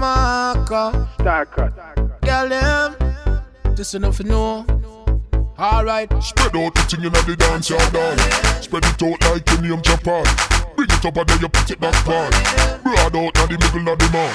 Marco. Girl, them, this enough to know. Alright. Spread out the thing in the dance yard, darling. Spread it out like your name Japan. Bring it up and then you put it back on. Broad out in the middle of the morning.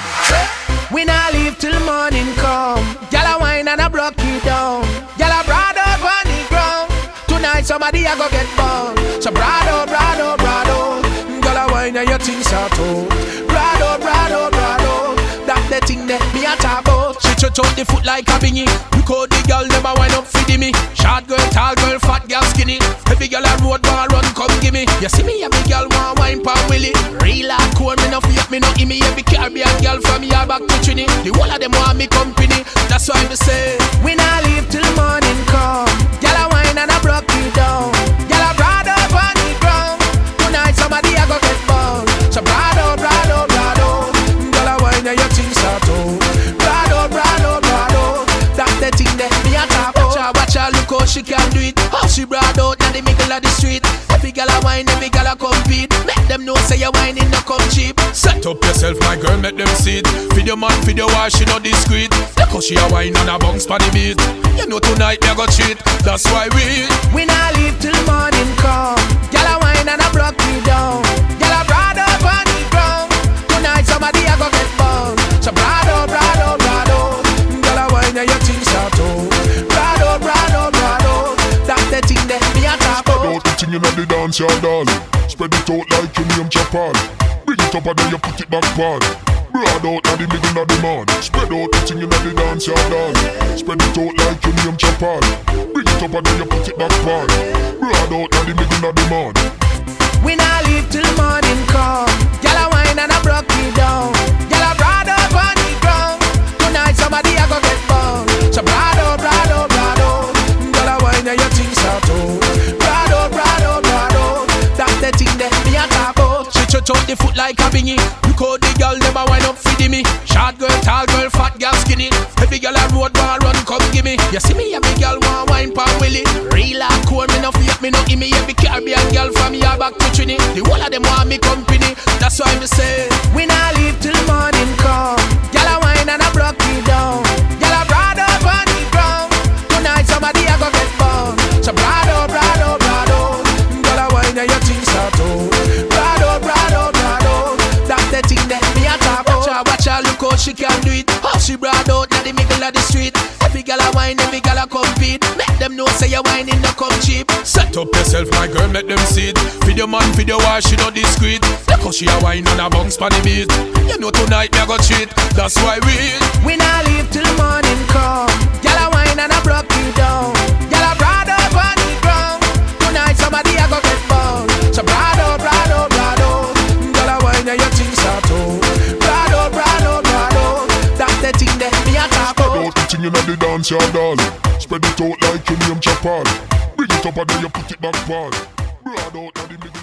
We not leave till morning come. Gyal a wine and a broke it down. Gyal a broad out on the ground. Tonight somebody a go get bound. So broad out, broad out, broad out. Gyal a wine and your things are told. Broad out, broad out, broad out. That the thing that me a talk about. She stretch out the foot like a bingy. Look how the girl never wind up for me. Short girl, tall girl, fat girl, skinny. Every girl a road bar run, come give me. You see me, every girl want wine pan willy. Real hardcore, me no fake, me no me. Every Caribbean girl from here back to Trini. The whole of them want me company. That's why me say we not leave till morning come. Girl a wine and a broke it down. Girl a broad up on the ground. Tonight somebody a go get bound. So broad out, broad out, broad out. Girl a wine and your things are told. Broad out, broad out, broad out. That's the thing that me a talk about. Watch her, look how she can do it. How she broad out in the middle of the street. Every girl a wine, every girl a compete. Make them know say your wine in no come cheap. Set up yourself, my girl, make them see it. Feed your man, feed your wife, she not discreet. Look how she a wine and a bounce for the beat. You know tonight me a go cheat. That's why we not leave till morning come. Girl a wine and a broke me down. Girl a broad up on the ground. Tonight somebody a go get bound. So broad out, broad out, broad out. Girl a wine and your things are told. Broad out, broad out, broad out. That's the thing that me a talk about. Spread out the thing in the dance yard, darling. Spread it out like your name Japan. Bring it up and then you put it back on. Broad out in the middle of the morning. Spread out the thing in the dance yard, darling. Spread it out like your name Japan. Bring it up and then you put it back on. Broad out in the middle of the morning. We not leave till morning come. Gyal a wine and a broke me down. Gyal a broad up on the ground. Tonight somebody a go get bound. So broad out, broad out, broad out. Gyal a wine and your things are told. Broad out, broad out, broad out. That's the thing that me a talk about. She stretch out the foot like a bingy. Look how the girl never wind up for me. Short girl, tall girl, fat girl, skinny. Every girl a road bar run, come give me. You see me, every girl want wine pan willy. Real hardcore, me no fake, me no me. Every Caribbean girl from here back to Trini. The whole of them want me company. That's why me say we not leave till morning come. Gyal a wine and a broke me down. Gyal a broad up on the ground. Tonight somebody a go get bound. So broad out, broad out, broad out. Gyal a wine and your things are told. Broad out, broad out, broad out. That's the thing that me a talk about. Watch her, look how she can do it. How she broad out in the middle of the street. Every girl a wine, every girl a compete. Make them know say your wine in no come cheap. set up yourself, my girl, make them see it. Feed your man, feed your wife, she not discreet. Look how she a wine and a bounce for the beat. You know tonight me a go cheat. That's why we not leave till morning come. Gyal a wine and a broke me down. Gyal a broad up on the ground. Tonight somebody a go get bound. So broad out, broad out, broad out. Gyal a wine and your things are told. Broad out, broad out, broad out. That's the thing that me a talk about. Spread out the thing in the dance yard, darling. Spread it out like your name Japan. Bring it up and then you put it back on. Broad out and the middle.